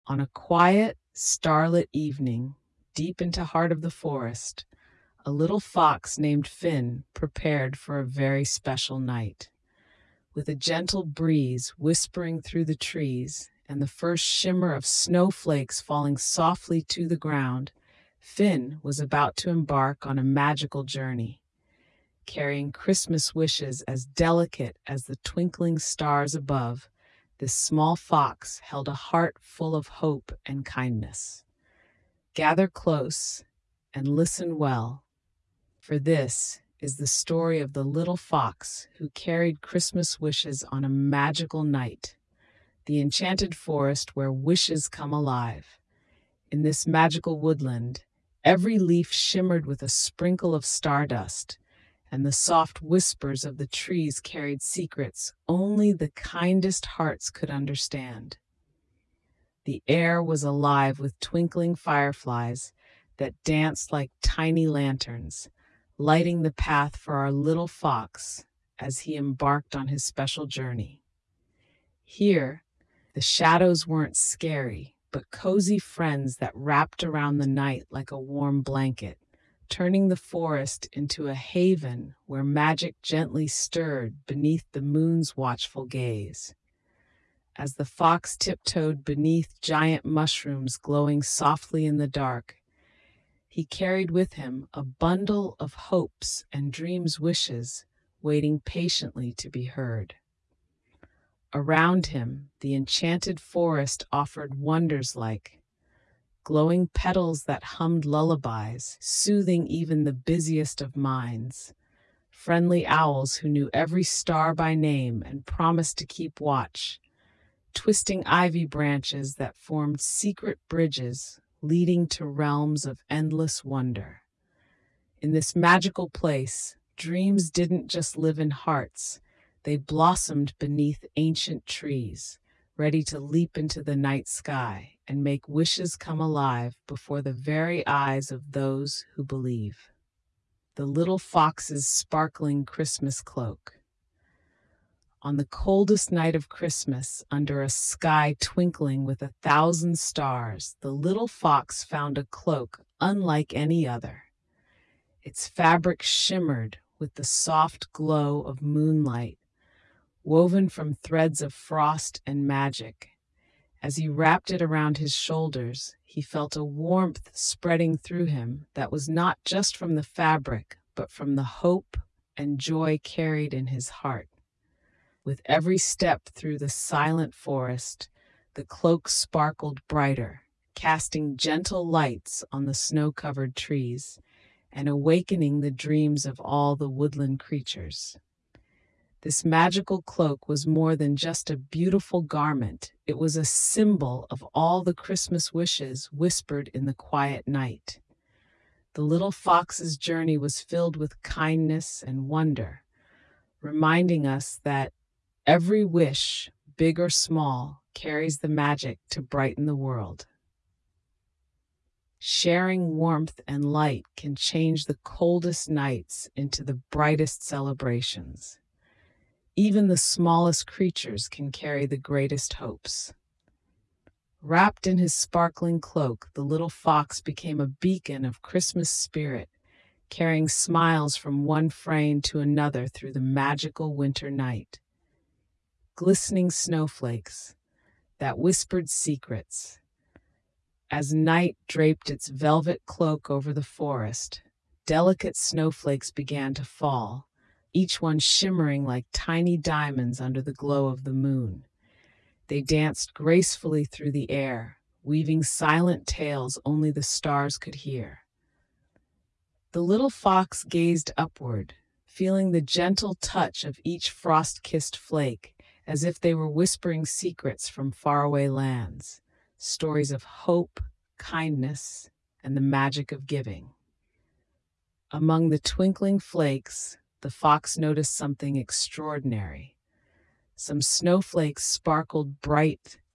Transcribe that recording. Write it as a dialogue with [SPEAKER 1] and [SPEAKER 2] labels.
[SPEAKER 1] On a quiet, starlit evening, deep into heart of the forest, a little fox named Finn prepared for a very special night. With a gentle breeze whispering through the trees and the first shimmer of snowflakes falling softly to the ground, Finn was about to embark on a magical journey, carrying Christmas wishes as delicate as the twinkling stars above. This small fox held a heart full of hope and kindness. Gather close and listen well, for this is the story of the little fox who carried Christmas wishes on a magical night, the enchanted forest where wishes come alive. In this magical woodland, every leaf shimmered with a sprinkle of stardust, and the soft whispers of the trees carried secrets only the kindest hearts could understand. The air was alive with twinkling fireflies that danced like tiny lanterns, lighting the path for our little fox as he embarked on his special journey. Here, the shadows weren't scary, but cozy friends that wrapped around the night like a warm blanket, turning the forest into a haven where magic gently stirred beneath the moon's watchful gaze. As the fox tiptoed beneath giant mushrooms glowing softly in the dark, he carried with him a bundle of hopes and dreams wishes waiting patiently to be heard. Around him, the enchanted forest offered wonders like glowing petals that hummed lullabies, soothing even the busiest of minds, friendly owls who knew every star by name and promised to keep watch, twisting ivy branches that formed secret bridges leading to realms of endless wonder. In this magical place, dreams didn't just live in hearts, they blossomed beneath ancient trees, ready to leap into the night sky and make wishes come alive before the very eyes of those who believe. The little fox's sparkling Christmas cloak. On the coldest night of Christmas, under a sky twinkling with 1,000 stars, the little fox found a cloak unlike any other. Its fabric shimmered with the soft glow of moonlight, woven from threads of frost and magic. As he wrapped it around his shoulders, he felt a warmth spreading through him that was not just from the fabric, but from the hope and joy carried in his heart. With every step through the silent forest, the cloak sparkled brighter, casting gentle lights on the snow-covered trees and awakening the dreams of all the woodland creatures. This magical cloak was more than just a beautiful garment. It was a symbol of all the Christmas wishes whispered in the quiet night. The little fox's journey was filled with kindness and wonder, reminding us that every wish, big or small, carries the magic to brighten the world. Sharing warmth and light can change the coldest nights into the brightest celebrations. Even the smallest creatures can carry the greatest hopes. Wrapped in his sparkling cloak, the little fox became a beacon of Christmas spirit, carrying smiles from one frame to another through the magical winter night. Glistening snowflakes that whispered secrets. As night draped its velvet cloak over the forest, delicate snowflakes began to fall, each one shimmering like tiny diamonds under the glow of the moon. They danced gracefully through the air, weaving silent tales only the stars could hear. The little fox gazed upward, feeling the gentle touch of each frost-kissed flake, as if they were whispering secrets from faraway lands, stories of hope, kindness, and the magic of giving. Among the twinkling flakes, the fox noticed something extraordinary. Some snowflakes sparkled bright